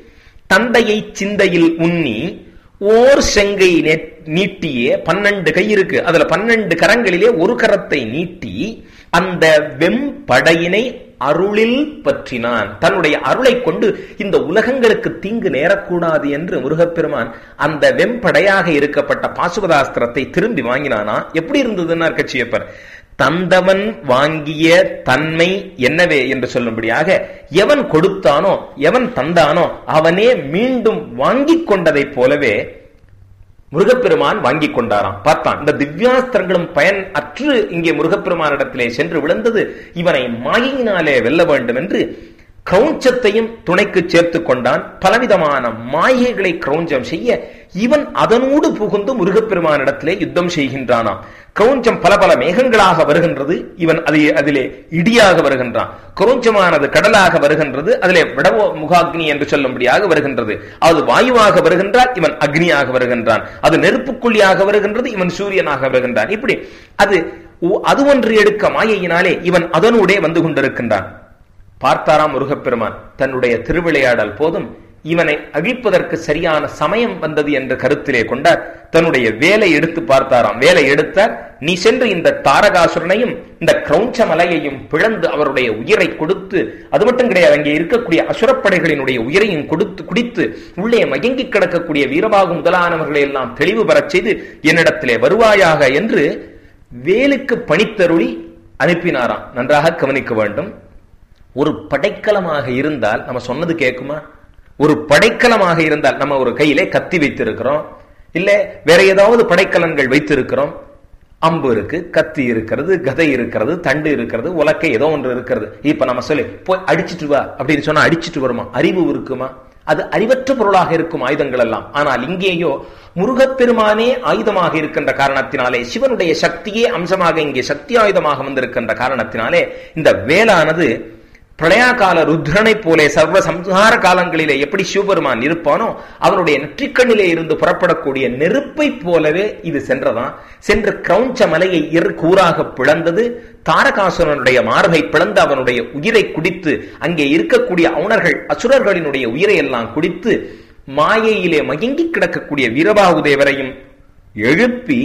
தந்தையை சிந்தையில் உண்ணி ஓர் செங்கை நீட்டியே பன்னெண்டு கை இருக்கு, அதுல பன்னெண்டு கரங்களிலே ஒரு கரத்தை நீட்டி அந்த வெம்படையினை அருளில் பற்றினான். தன்னுடைய அருளை கொண்டு இந்த உலகங்களுக்கு தீங்கு நேரக்கூடாது என்று முருகப்பெருமான் அந்த வெம்படையாக இருக்கப்பட்ட பாசுபதாஸ்திரத்தை திரும்பி வாங்கினானா. எப்படி இருந்ததுன்னா கச்சியப்பர் தந்தவன் வாங்கிய தன்மை என்னவே என்று சொல்லும்படியாக எவன் கொடுத்தானோ எவன் தந்தானோ அவனே மீண்டும் வாங்கி கொண்டதை போலவே முருகப்பெருமான் வாங்கி கொண்டாராம். பார்த்தான் இந்த திவ்யாஸ்திரங்களும் பயன் அற்று இங்கே முருகப்பெருமானிடத்திலே சென்று விழுந்தது. இவனை மாயினாலே வெல்ல வேண்டும் என்று கிரௌஞ்சத்தையும் துணைக்கு சேர்த்து கொண்டான். பலவிதமான மாயைகளை கிரௌஞ்சம் செய்ய இவன் அதனோடு புகுந்து முருகப்பெருமானிடத்திலே யுத்தம் செய்கின்றானாம். கிரௌஞ்சம் பல பல மேகங்களாக வருகின்றது, இவன் அதிலே இடியாக வருகின்றான். கிரௌஞ்சமானது கடலாக வருகின்றது, அதிலே விடவோ முகாக்னி என்று சொல்லும்படியாக வருகின்றது. அது வாயுவாக வருகின்றான், இவன் அக்னியாக வருகின்றான். அது நெருப்புக்குள்ளியாக வருகின்றது, இவன் சூரியனாக வருகின்றான். இப்படி அது அது ஒன்று எடுக்க மாயையினாலே இவன் அதனூடே வந்து கொண்டிருக்கின்றான். பார்த்தாராம் முருகப்பெருமான் தன்னுடைய திருவிளையாடல் போதும் இவனை அழிப்பதற்கு சரியான சமயம் வந்தது என்று கருத்திலே கொண்டார். தன்னுடைய வேலை எடுத்து பார்த்தாராம். வேலை எடுத்தார். நீ சென்று இந்த தாரகாசுரனையும் இந்த கிரௌஞ்ச மலையையும் பிளந்து அவருடைய உயிரை கொடுத்து, அது மட்டும் கிடையாது, அங்கே இருக்கக்கூடிய அசுரப்படைகளினுடைய உயிரையும் கொடுத்து குடித்து உள்ளே மயங்கி கிடக்கக்கூடிய வீரபாகு முதலானவர்களை எல்லாம் தெளிவு பெறச் செய்து என்னிடத்திலே வருவாயாக என்று வேலுக்கு பணித்தருளி அனுப்பினாராம். நன்றாக கவனிக்க வேண்டும். ஒரு படைக்கலமாக இருந்தால் நம்ம சொன்னது கேட்குமா? ஒரு படைக்கலமாக இருந்தால் நம்ம ஒரு கையிலே கத்தி வைத்திருக்கிறோம், இல்ல வேற ஏதாவது படைக்கலன்கள் வைத்திருக்கிறோம். அம்பு இருக்கு, கத்தி இருக்கிறது, கதை இருக்கிறது, தண்டு இருக்கிறது, உலக்கை ஏதோ ஒன்று இருக்கிறது. இப்ப நம்ம சொல்லி போய் அடிச்சுட்டு வா அப்படின்னு சொன்னா அடிச்சுட்டு வருமா? அறிவு இருக்குமா? அது அறிவற்ற பொருளாக இருக்கும் ஆயுதங்கள் எல்லாம். ஆனால் இங்கேயோ முருகப்பெருமானே ஆயுதமாக இருக்கின்ற காரணத்தினாலே, சிவனுடைய சக்தியே அம்சமாக இங்கே சக்தி ஆயுதமாக வந்திருக்கின்ற காரணத்தினாலே இந்த வேலானது பிரளயாகால ருத்ரனை போலே சர்வ சம்ஹார காலங்களிலே எப்படி சிவபெருமான் இருப்பானோ அவனுடைய நெற்றிக்கண்ணிலே இருந்து புறப்படக்கூடிய நெருப்பை போலவே இது சென்றதான். சென்று கிரௌஞ்ச மலையை இரு கூறாக பிளந்தது. தாரகாசுரனுடைய மார்பை பிளந்து அவனுடைய உயிரை குடித்து, அங்கே இருக்கக்கூடிய அவுணர்கள் அசுரர்களினுடைய உயிரை எல்லாம் குடித்து, மாயையிலே மயங்கி கிடக்கக்கூடிய வீரபாகு தேவரையும் எழுப்பி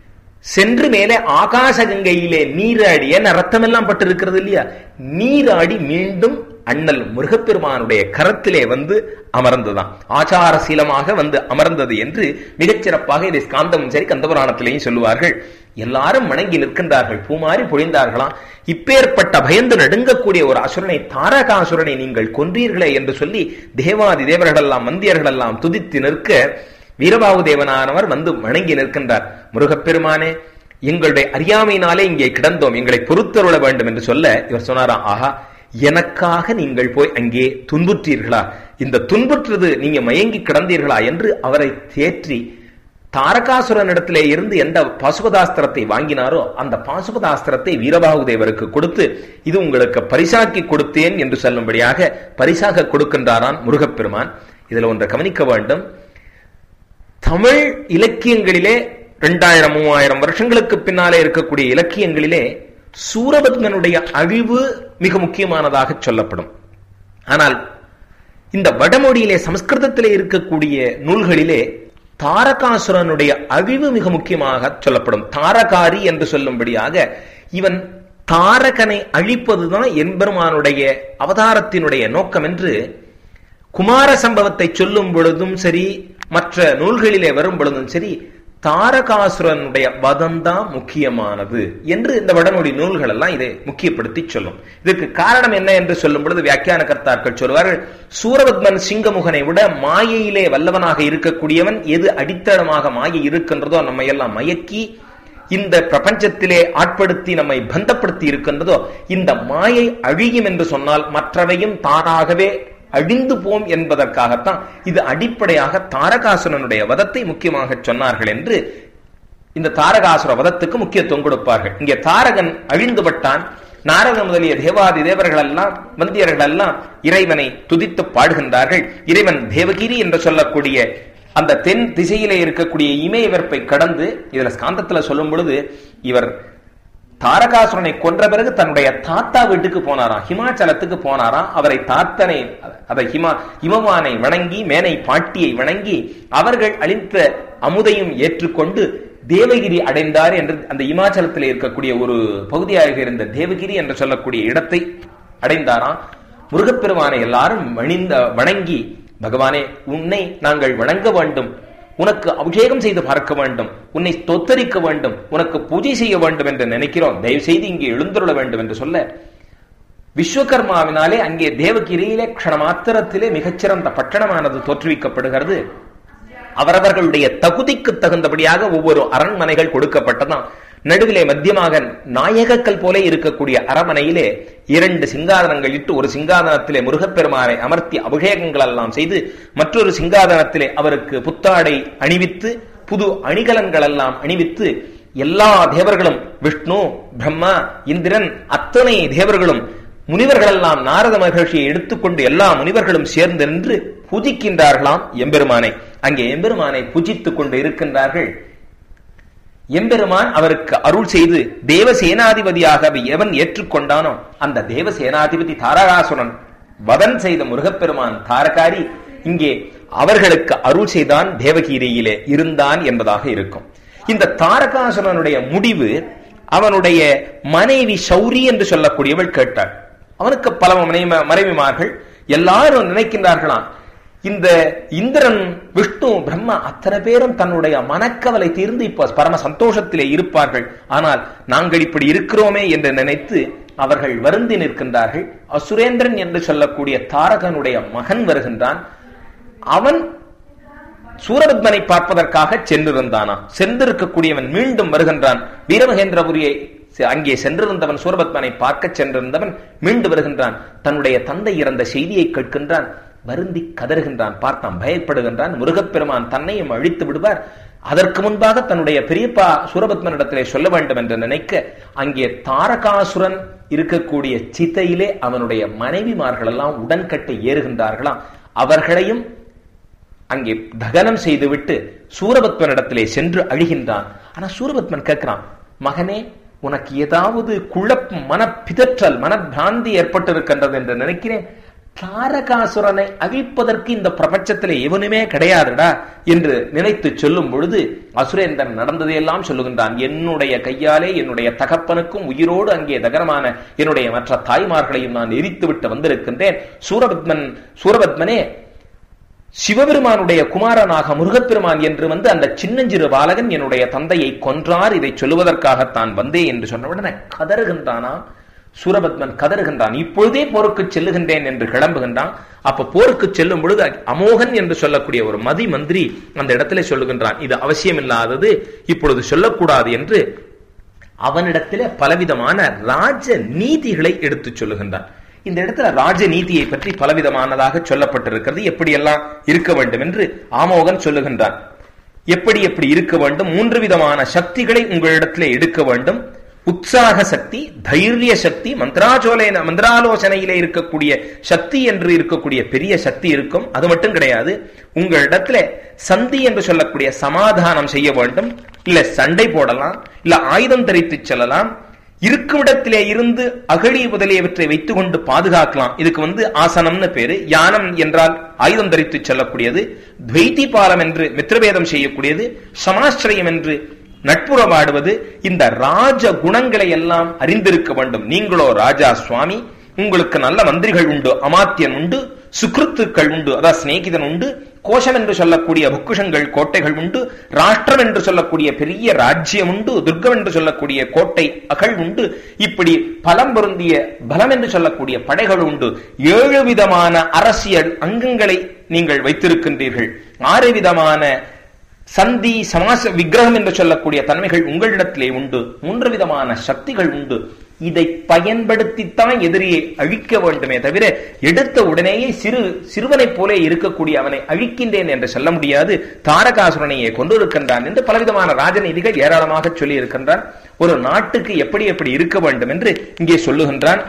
சென்று மேலே ஆகாச கங்கையிலே நீராடி, ஏன்னா ரத்தம் எல்லாம் பட்டு இருக்கிறது இல்லையா, நீராடி மீண்டும் அண்ணல் முருகப்பெருமானுடைய கரத்திலே வந்து அமர்ந்ததான். ஆச்சாரசீலமாக வந்து அமர்ந்தது என்று மிகச்சிறப்பாக இதை ஸ்காந்தமும் சரி கந்தபுராணத்திலேயும் சொல்லுவார்கள். எல்லாரும் வணங்கி நிற்கின்றார்கள், பூமாறி பொழிந்தார்களாம். இப்பேற்பட்ட பயந்து நடுங்கக்கூடிய ஒரு அசுரனை, தாரகாசுரனை நீங்கள் கொன்றீர்களே என்று சொல்லி தேவாதி தேவர்கள் எல்லாம் மந்தியர்கள் எல்லாம் துதித்து நிற்க வீரபாகு தேவனானவர் வந்து வணங்கி நிற்கின்றார். முருகப்பெருமானே, எங்களுடைய அறியாமையினாலே இங்கே கிடந்தோம், எங்களை பொறுத்தருள வேண்டும் என்று சொல்ல இவர் சொன்னாராம், ஆஹா, எனக்காக நீங்கள் போய் அங்கே துன்புற்றீர்களா? இந்த துன்புற்றது நீங்க மயங்கி கிடந்தீர்களா என்று அவரை தேற்றி தாரகாசுரனிடத்திலே இருந்து எந்த பாசுபதாஸ்திரத்தை வாங்கினாரோ அந்த பாசுபதாஸ்திரத்தை வீரபாகு தேவருக்கு கொடுத்து, இது உங்களுக்கு பரிசாக்கி கொடுத்தேன் என்று சொல்லும்படியாக பரிசாக கொடுக்கின்றாரான் முருகப்பெருமான். இதுல ஒன்றை கவனிக்க வேண்டும். தமிழ் இலக்கியங்களிலே இரண்டாயிரம் மூவாயிரம் வருஷங்களுக்கு பின்னாலே இருக்கக்கூடிய இலக்கியங்களிலே சூரபத்மனுடைய அழிவு மிக முக்கியமானதாக சொல்லப்படும். ஆனால் இந்த வடமொழியிலே சமஸ்கிருதத்திலே இருக்கக்கூடிய நூல்களிலே தாரகாசுரனுடைய அழிவு மிக முக்கியமாக சொல்லப்படும். தாரகாரி என்று சொல்லும்படியாக இவன் தாரகனை அழிப்பதுதான் எம்பெருமானுடைய அவதாரத்தினுடைய நோக்கம் என்று குமார சம்பவத்தை சொல்லும் பொழுதும் சரி, மற்ற நூல்களிலே வரும் பொழுதும் சரி, தாரகாசுரனுடைய வதம்தான் முக்கியமானது என்று இந்த வடமொழி நூல்கள் எல்லாம் இதை முக்கியப்படுத்தி சொல்லும். இதற்கு காரணம் என்ன என்று சொல்லும் பொழுது வியாக்கியான கர்த்தாக்கள் சொல்வார்கள், சூரபத்மன் சிங்கமுகனை விட மாயையிலே வல்லவனாக இருக்கக்கூடியவன் எது அடித்தளமாக மாயை இருக்கின்றதோ நம்மை எல்லாம் மயக்கி இந்த பிரபஞ்சத்திலே ஆட்படுத்தி நம்மை பந்தப்படுத்தி இருக்கின்றதோ இந்த மாயை அழியும் என்று சொன்னால் மற்றவையும் தானாகவே அழிந்து போம் என்பதற்காகத்தான் இது அடிப்படையாக தாரகாசுரனுடைய வதத்தை முக்கியமாக சொன்னார்கள் என்று இந்த தாரகாசுர வதத்துக்கு முக்கியத்துவம் கொடுப்பார்கள். இங்கே தாரகன் அழிந்துபட்டான். நாரத முதலிய தேவாதி தேவர்கள் எல்லாம் வந்தியர்கள் எல்லாம் இறைவனை துதித்து பாடுகின்றார்கள். இறைவன் தேவகிரி என்று சொல்லக்கூடிய அந்த தென் திசையிலே இருக்கக்கூடிய இமயவர்ப்பை கடந்து, இதுல ஸ்காந்தத்துல சொல்லும் பொழுது இவர் தாரகாசுரனை கொன்ற பிறகு தன்னுடைய தாத்தா வீட்டுக்கு போனாராம், ஹிமாச்சலத்துக்கு போனாராம். அவரை தாத்தனை அதை ஹிமா இமவானை வணங்கி மேனை பாட்டியை வணங்கி அவர்கள் அளித்த அமுதையும் ஏற்றுக்கொண்டு தேவகிரி அடைந்தார் என்று அந்த இமாச்சலத்தில் இருக்கக்கூடிய ஒரு பகுதியாக இருந்த தேவகிரி என்று சொல்லக்கூடிய இடத்தை அடைந்தாராம். முருகப்பெருமானை எல்லாரும் வணிந்த வணங்கி, பகவானே உன்னை நாங்கள் வணங்க வேண்டும், உனக்கு அபிஷேகம் செய்து பார்க்க வேண்டும், உன்னை தோத்தரிக்க வேண்டும், உனக்கு பூஜை செய்ய வேண்டும் என்று நினைக்கிறோம், தயவு செய்து இங்கே எழுந்துள்ள வேண்டும் என்று சொல்ல விஸ்வகர்மாவினாலே அங்கே தேவகிரியிலே க்ஷண மாத்திரத்திலே மிகச்சிறந்த பட்டணமானது தோற்றுவிக்கப்படுகிறது. அவரவர்களுடைய தகுதிக்கு தகுந்தபடியாக ஒவ்வொரு அரண்மனைகள் கொடுக்கப்பட்டதாம். நடுவிலே மத்தியமாக நாயகக்கல் போல இருக்கக்கூடிய அரண்மனையிலே இரண்டு சிங்காதனங்கள் இட்டு ஒரு சிங்காதனத்திலே முருகப்பெருமானை அமர்த்தி அபிஷேகங்கள் எல்லாம் செய்து மற்றொரு சிங்காதனத்திலே அவருக்கு புத்தாடை அணிவித்து புது அணிகலன்கள் எல்லாம் அணிவித்து எல்லா தேவர்களும் விஷ்ணு பிரம்மா இந்திரன் அத்தனை தேவர்களும் முனிவர்கள் எல்லாம் நாரத மகர்ஷியை எடுத்துக்கொண்டு எல்லா முனிவர்களும் சேர்ந்து நின்று பூஜிக்கின்றார்களாம் எம்பெருமானை. அங்கே எம்பெருமானை பூஜித்துக் கொண்டு இருக்கின்றார்கள். எம்பெருமான் அவருக்கு அருள் செய்து தேவ சேனாதிபதியாக எவன் ஏற்றுக்கொண்டானோ அந்த தேவ சேனாதிபதி தாரகாசுரன் வதன் செய்த முருகப்பெருமான் தாரகாரி இங்கே அவர்களுக்கு அருள் செய்தான், தேவகீரியிலே இருந்தான் என்பதாக இருக்கும். இந்த தாரகாசுரனுடைய முடிவு, அவனுடைய மனைவி சௌரி என்று சொல்லக்கூடியவள் கேட்டாள். அவனுக்கு பல மனைவிமார்கள் எல்லாரும் நினைக்கின்றார்களாம், இந்த இந்திரன் விஷ்ணு பிரம்மா அத்தனை பேரும் தன்னுடைய மனக்கவலை தீர்ந்து இப்ப பரம சந்தோஷத்திலே இருப்பார்கள், ஆனால் நாங்கள் இப்படி இருக்கிறோமே என்று நினைத்து அவர்கள் வருந்தி நிற்கின்றார்கள். அசுரேந்திரன் என்று சொல்லக்கூடிய தாரகனுடைய மகன் வருகின்றான். அவன் சூரபத்மனை பார்ப்பதற்காக சென்றிருந்தானா, சென்றிருக்கக்கூடியவன் மீண்டும் வருகின்றான். வீரமகேந்திரபுரியை அங்கே சென்றிருந்தவன் சூரபத்மனை பார்க்க சென்றிருந்தவன் மீண்டும் வருகின்றான். தன்னுடைய தந்தை இறந்த செய்தியை கேட்கின்றான். வருந்தி கதறுகின்றான், பார்த்தான், பயப்படுகின்றான். முருகப்பெருமான் தன்னையும் அழித்து விடுவார், அதற்கு முன்பாக தன்னுடைய பெரியப்பா சூரபத்மனிடத்திலே சொல்ல வேண்டும் என்று நினைக்க அங்கே தாரகாசுரன் இருக்கக்கூடிய சித்தையிலே அவனுடைய மனைவிமார்கள் எல்லாம் உடன்கட்டை ஏறுகின்றார்களாம். அவர்களையும் அங்கே தகனம் செய்துவிட்டு சூரபத்மனிடத்திலே சென்று அழிகின்றான். ஆனா சூரபத்மன் கேட்கிறான், மகனே உனக்கு ஏதாவது குழப்பம், மனப்பிதற்றல், மனப்பிராந்தி ஏற்பட்டிருக்கின்றது என்று நினைக்கிறேன். தாரகாசுரனை அழிப்பதற்கு இந்த பிரபஞ்சத்திலே எவனுமே கிடையாதுடா என்று நினைத்து சொல்லும் பொழுது அசுரேந்திரன் நடந்ததையெல்லாம் சொல்லுகின்றான். என்னுடைய கையாலே என்னுடைய தகப்பனுக்கும் உயிரோடு அங்கே தகனமான என்னுடைய மற்ற தாய்மார்களையும் நான் எரித்துவிட்டு வந்திருக்கின்றேன். சூரபத்மன் சூரபத்மனே சிவபெருமானுடைய குமாரனாக முருகப்பெருமான் என்று வந்து அந்த சின்னஞ்சிறு பாலகன் என்னுடைய தந்தையை கொன்றார், இதை சொல்லுவதற்காகத்தான் வந்தே என்று சொன்னவுடனே கதறுகின்றானா சூரபத்மன், கதறுகின்றான். இப்பொழுதே போருக்கு செல்லுகின்றேன் என்று கிளம்புகின்றான். அப்ப போருக்கு செல்லும் பொழுது அமோகன் என்று சொல்லக்கூடிய ஒரு மதி மந்திரி அந்த இடத்துல சொல்லுகின்றான், இது அவசியமில்லாதது, இப்பொழுது சொல்லக்கூடாது என்று அவனிடத்திலே பலவிதமான ராஜ நீதிகளை எடுத்து சொல்லுகின்றான். இந்த இடத்துல ராஜ நீதியை பற்றி பலவிதமானதாக சொல்லப்பட்டிருக்கிறது. எப்படியெல்லாம் இருக்க வேண்டும் என்று ஆமோகன் சொல்லுகின்றான். எப்படி எப்படி இருக்க வேண்டும், மூன்று விதமான சக்திகளை உங்களிடத்திலே எடுக்க வேண்டும். உற்சாக சக்தி, தைரிய சக்தி, மந்திராச்சோலைன மந்திராலோசனையிலே இருக்கக்கூடிய சக்தி என்று இருக்கக்கூடிய பெரிய சக்தி இருக்கும். அது மட்டும் கிடையாது, உங்களிடத்துல சந்தி என்று சொல்லக்கூடிய சமாதானம் செய்ய வேண்டும். இல்ல சண்டை போடலாம், இல்ல ஆயுதம் தரித்து செல்லலாம், இருக்கும் இடத்திலே இருந்து அகழி முதலியவற்றை வைத்துக் கொண்டு பாதுகாக்கலாம். இதுக்கு வந்து ஆசனம்னு பேரு. யானம் என்றால் ஆயுதம் தரித்து செல்லக்கூடியது, துவைத்தி பாலம் என்று மித்திரபேதம் செய்யக்கூடியது, சமாஸ்திரயம் என்று நட்புறவாடுவது. இந்த ராஜ குணங்களை எல்லாம் அறிந்திருக்க வேண்டும். நீங்களோ ராஜா சுவாமி, உங்களுக்கு நல்ல மந்திரிகள் உண்டு, அமாத்தியன் உண்டு, சுக்ருத்துக்கள் உண்டு, அதாவது சிநேகிதன் உண்டு, கோஷம் என்று சொல்லக்கூடிய பொக்குஷங்கள் கோட்டைகள் உண்டு, ராஷ்டிரம் என்று சொல்லக்கூடிய பெரிய ராஜ்யம் உண்டு, துர்க்கம் என்று சொல்லக்கூடிய கோட்டை அகழ் உண்டு, இப்படி பலம் பொருந்திய பலம் என்று சொல்லக்கூடிய படைகள் உண்டு. ஏழு விதமான அரசியல் அங்கங்களை நீங்கள் வைத்திருக்கின்றீர்கள். ஆறு விதமான சந்தி சமாச விக்கிரகம் என்று சொல்லக்கூடிய தன்மைகள் உங்களிடத்திலே உண்டு. மூன்று விதமான சக்திகள் உண்டு. இதை பயன்படுத்தித்தான் எதிரியை அழிக்க வேண்டுமே தவிர எடுத்த உடனேயே சிறு சிறுவனை போலே இருக்கக்கூடிய அவனை அழிக்கின்றேன் என்று சொல்ல முடியாது. தாரகாசுரனையே கொண்டிருக்கின்றான் என்று பலவிதமான ராஜநீதிகள் ஏராளமாக சொல்லி இருக்கின்றான். ஒரு நாட்டுக்கு எப்படி எப்படி இருக்க வேண்டும் என்று இங்கே சொல்லுகின்றான்.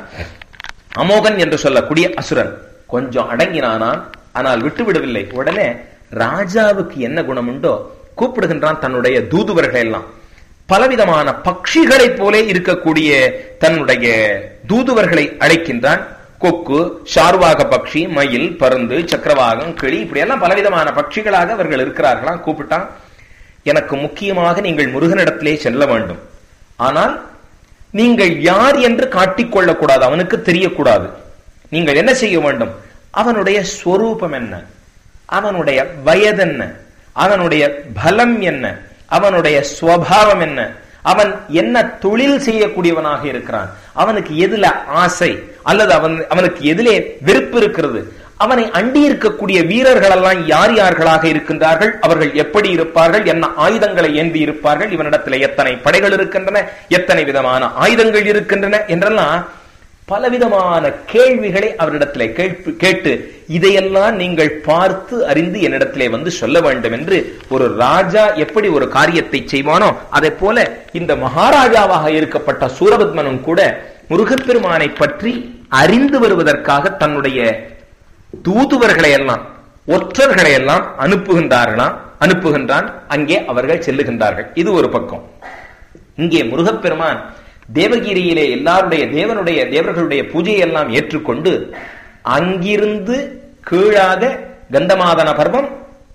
அமோகன் என்று சொல்லக்கூடிய அசுரன் கொஞ்சம் அடங்கினானான், ஆனால் விட்டுவிடவில்லை. உடனே ராஜாவுக்கு என்ன குணம் உண்டோ கூப்பிடுகின்றான் தன்னுடைய தூதுவர்களை எல்லாம். பலவிதமான பட்சிகளைப் போலே இருக்கக்கூடிய தன்னுடைய தூதுவர்களை அழைக்கின்றான். கொக்கு, சார்வாக பட்சி, மயில், பருந்து, சக்கரவாகம், கிளி, இப்படி எல்லாம் பலவிதமான பட்சிகளாக அவர்கள் இருக்கிறார்களாம். கூப்பிட்டான், எனக்கு முக்கியமாக நீங்கள் முருகனிடத்திலே செல்ல வேண்டும். ஆனால் நீங்கள் யார் என்று காட்டிக்கொள்ளக் கூடாது, அவனுக்கு தெரியக்கூடாது. நீங்கள் என்ன செய்ய வேண்டும், அவனுடைய ஸ்வரூபம் என்ன, அவனுடைய வயது என்ன, அவனுடைய பலம் என்ன, அவனுடைய ஸ்வபாவம் என்ன, அவன் என்ன தொழில் செய்யக்கூடியவனாக இருக்கிறான், அவனுக்கு எதுல ஆசை அல்லது அவன் அவனுக்கு எதிலே வெறுப்பு இருக்கிறது, அவனை அண்டி இருக்கக்கூடிய வீரர்கள் எல்லாம் யார் யார்களாக இருக்கின்றார்கள், அவர்கள் எப்படி இருப்பார்கள், என்ன ஆயுதங்களை ஏந்தி இருப்பார்கள், இவனிடத்தில் எத்தனை படைகள் இருக்கின்றன, எத்தனை விதமான ஆயுதங்கள் இருக்கின்றன என்றெல்லாம் பலவிதமான கேள்விகளை அவரிடத்திலே கேட்டு இதையெல்லாம் நீங்கள் பார்த்து அறிந்து என்னிடத்திலே வந்து சொல்ல வேண்டும் என்று ஒரு ராஜா எப்படி ஒரு காரியத்தை செய்வானோ அதை போல இந்த மகாராஜாவாக இருக்கப்பட்ட சூரபத்மனும் கூட முருகப்பெருமானை பற்றி அறிந்து வருவதற்காக தன்னுடைய தூதுவர்களை எல்லாம் ஒற்றர்களை எல்லாம் அனுப்புகின்றார்களாம் அனுப்புகின்றான் அங்கே அவர்கள் செல்லுகின்றார்கள். இது ஒரு பக்கம். இங்கே முருகப்பெருமான் தேவகிரியிலே எல்லாருடைய தேவனுடைய தேவர்களுடைய பூஜையை எல்லாம் ஏற்றுக்கொண்டு அங்கிருந்து கீழாக கந்தமாதன பர்வம்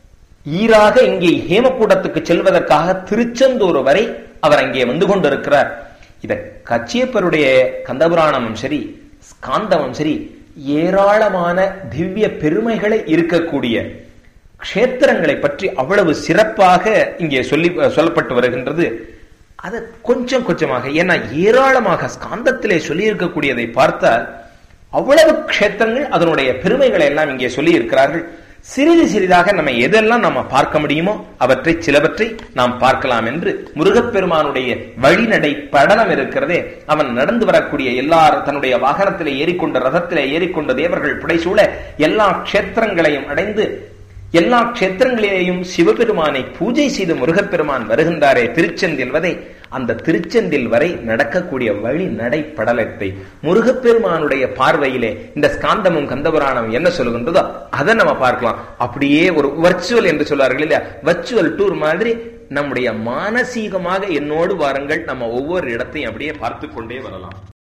ஈராக இங்கே ஹேமக்கூடத்துக்கு செல்வதற்காக திருச்செந்தூர் வரை அவர் அங்கே வந்து கொண்டிருக்கிறார். இத கச்சியப்பருடைய கந்தபுராணமும் சரி ஸ்காந்தமும் சரி ஏராளமான திவ்ய பெருமைகளை இருக்கக்கூடிய க்ஷேத்திரங்களை பற்றி அவ்வளவு சிறப்பாக இங்கே சொல்லி சொல்லப்பட்டு வருகின்றது. அது கொஞ்சம் கொஞ்சமாக, ஏன்னா ஏராளமாக ஸ்காந்தத்திலே சொல்லி இருக்கக்கூடியதை பார்த்தால் அவ்வளவு க்ஷேத்திரங்கள் அதனுடைய பெருமைகளை எல்லாம் இங்கே சொல்லி இருக்கிறார்கள். சிறிது சிறிதாக நம்ம எதெல்லாம் நம்ம பார்க்க முடியுமோ அவற்றை சிலவற்றை நாம் பார்க்கலாம் என்று முருகப்பெருமானுடைய வழிநடை படலம் இருக்கிறதே, அவன் நடந்து வரக்கூடிய எல்லாரும் தன்னுடைய வாகனத்திலே ஏறிக்கொண்ட ரதத்திலே ஏறிக்கொண்ட தேவர்கள் புடைசூழ எல்லா க்ஷேத்திரங்களையும் அடைந்து எல்லா க்ஷேத்திரங்களிலேயும் சிவபெருமானை பூஜை செய்து முருகப்பெருமான் வருகின்றாரே திருச்செந்தில் வரை, அந்த திருச்செந்தில் வரை நடக்கக்கூடிய வழி நடைப்படலத்தை முருகப்பெருமானுடைய பார்வையிலே இந்த ஸ்காந்தமும் கந்தபுராணம் என்ன சொல்லுகின்றதோ அதை நம்ம பார்க்கலாம். அப்படியே ஒரு வர்ச்சுவல் என்று சொல்வார்கள் இல்லையா, வர்ச்சுவல் டூர் மாதிரி நம்முடைய மானசீகமாக என்னோடு வாருங்கள், நம்ம ஒவ்வொரு இடத்தையும் அப்படியே பார்த்து கொண்டே வரலாம்.